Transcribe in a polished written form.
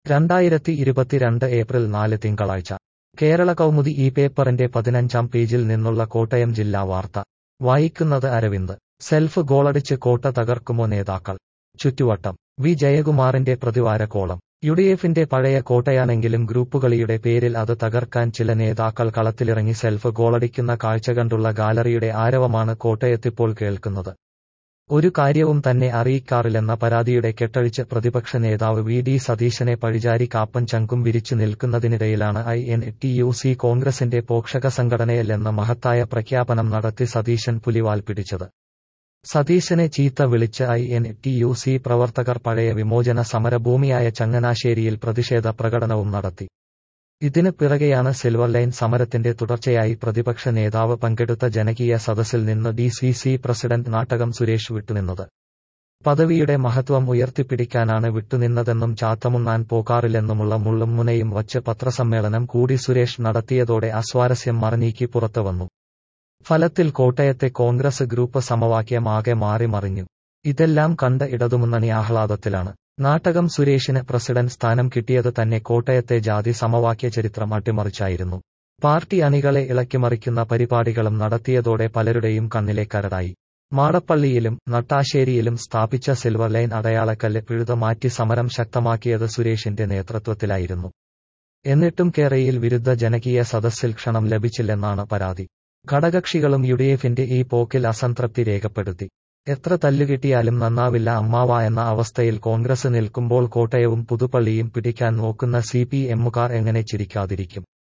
2022 April 4 തിങ്കളാഴ്ച കേരള കൗമുദി ഈ പേപ്പറിന്റെ 15-ാം പേജിൽ നിന്നുള്ള കോട്ടയം ജില്ലാ വാർത്ത വായിക്കുന്നത് അരവിന്ദ്. സെൽഫ് ഗോളടിച്ച് കോട്ട തകർക്കുമോ നേതാക്കൾ? ചുറ്റുവട്ടം. വി ജയകുമാറിന്റെ പ്രതിവാര കോളം. യുഡിഎഫിന്റെ പഴയ കോട്ടയാണെങ്കിലും ഗ്രൂപ്പുകളിയുടെ പേരിൽ അത് തകർക്കാൻ ചില നേതാക്കൾ കളത്തിലിറങ്ങി സെൽഫ് ഗോളടിക്കുന്ന കാഴ്ച കണ്ടുള്ള ഗാലറിയുടെ ആരവമാണ് കോട്ടയത്തിപ്പോൾ കേൾക്കുന്നത്. ഒരു കാര്യവും തന്നെ അറിയിക്കാറില്ലെന്ന പരാതിയുടെ കെട്ടഴിച്ച് പ്രതിപക്ഷ നേതാവ് വി ഡി സതീശനെ പഴിചാരി കാപ്പൻ ചങ്കും വിരിച്ചു നിൽക്കുന്നതിനിടയിലാണ് INTUC കോൺഗ്രസിന്റെ പോഷക സംഘടനയല്ലെന്ന മഹത്തായ പ്രഖ്യാപനം നടത്തി സതീശൻ പുലിവാൽ പിടിച്ചത്. സതീശനെ ചീത്ത വിളിച്ച് INTUC പ്രവർത്തകർ പഴയ വിമോചന സമരഭൂമിയായ ചങ്ങനാശ്ശേരിയിൽ പ്രതിഷേധ പ്രകടനവും നടത്തി. ഇതിന് പിറകെയാണ് സിൽവർ ലൈൻ സമരത്തിന്റെ തുടർച്ചയായി പ്രതിപക്ഷ നേതാവ് പങ്കെടുത്ത ജനകീയ സദസ്സിൽ നിന്ന് DCC പ്രസിഡന്റ് നാട്ടകം സുരേഷ് വിട്ടുനിന്നത്. പദവിയുടെ മഹത്വം ഉയർത്തിപ്പിടിക്കാനാണ് വിട്ടുനിന്നതെന്നും ചാത്തമുണ്ണാൻ പോകാറില്ലെന്നുമുള്ള മുള്ളും മുനയും വച്ച് പത്രസമ്മേളനം കൂടി സുരേഷ് നടത്തിയതോടെ അസ്വാരസ്യം മറനീക്കി പുറത്തുവന്നു. ഫലത്തിൽ കോട്ടയത്തെ കോൺഗ്രസ് ഗ്രൂപ്പ് സമവാക്യം ആകെ മാറി മറിഞ്ഞു. ഇതെല്ലാം കണ്ട് ഇടതുമുന്നണി ആഹ്ലാദത്തിലാണ്. നാട്ടകം സുരേഷിന് പ്രസിഡന്റ് സ്ഥാനം കിട്ടിയത് തന്നെ കോട്ടയത്തെ ജാതി സമവാക്യ ചരിത്രം അട്ടിമറിച്ചായിരുന്നു. പാർട്ടി അണികളെ ഇളക്കിമറിക്കുന്ന പരിപാടികളും നടത്തിയതോടെ പലരുടെയും കണ്ണിലെ കരടായി. മാടപ്പള്ളിയിലും നട്ടാശ്ശേരിയിലും സ്ഥാപിച്ച സിൽവർ ലൈൻ അടയാളക്കല്ല് പിഴുതു മാറ്റി സമരം ശക്തമാക്കിയത് സുരേഷിന്റെ നേതൃത്വത്തിലായിരുന്നു. എന്നിട്ടും കേരയിൽ വിരുദ്ധ ജനകീയ സദസ്സിൽ ക്ഷണം ലഭിച്ചില്ലെന്നാണ് പരാതി. ഘടകകക്ഷികളും യുഡിഎഫിന്റെ ഈ പോക്കിൽ അസംതൃപ്തി രേഖപ്പെടുത്തി. എത്ര തല്ലുകിട്ടിയാലും നന്നാവില്ല അമ്മാവ എന്ന അവസ്ഥയിൽ കോൺഗ്രസ് നിൽക്കുമ്പോൾ കോട്ടയവും പുതുപ്പള്ളിയും പിടിക്കാൻ നോക്കുന്ന CPM-കാർ എങ്ങനെ ചിരിക്കാതിരിക്കും?